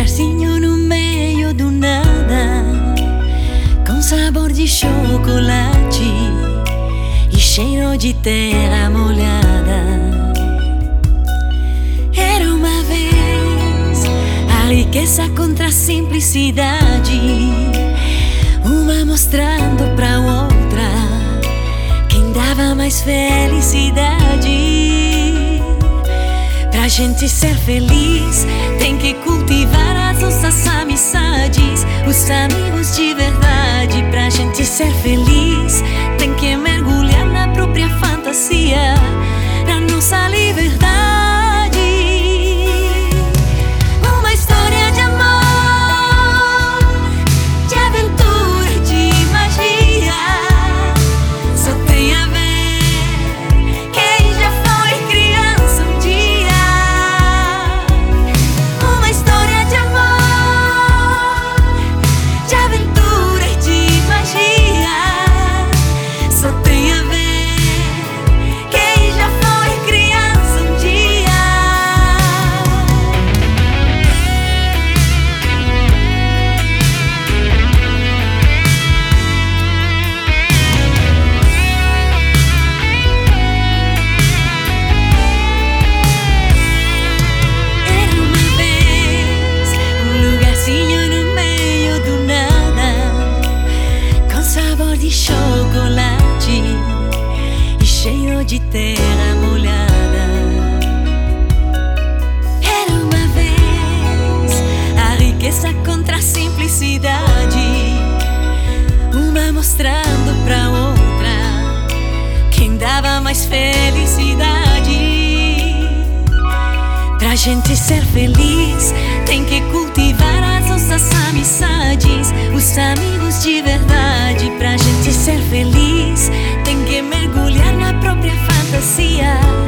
lugarzinho no meio do nada, com sabor de chocolate e cheiro de terra molhada. Era uma vez a riqueza contra a simplicidade, uma mostrando pra outra quem dava mais felicidade. Pra gente ser feliz, tem que cultivar as nossas amizades, os amigos de verdade. Pra gente ser feliz, tem que mergulhar na própria fantasia, na nossa liberdade. Uma história de amor, de aventura, de magia, só tem a ver quem já foi criança um dia. Uma história de amor, de aventura e de magia, só tem a ver quem já foi criança um dia. Era uma vez um lugarzinho no meio do nada, com sabor de chocolate e cheiro de terra molhada. Era uma vez a riqueza contra a simplicidade, uma mostrando pra outra quem dava mais felicidade. Pra gente ser feliz, tem que cultivar as nossas amizades, os amigos de verdade. Pra gente ser feliz, tem que mergulhar na própria fantasia,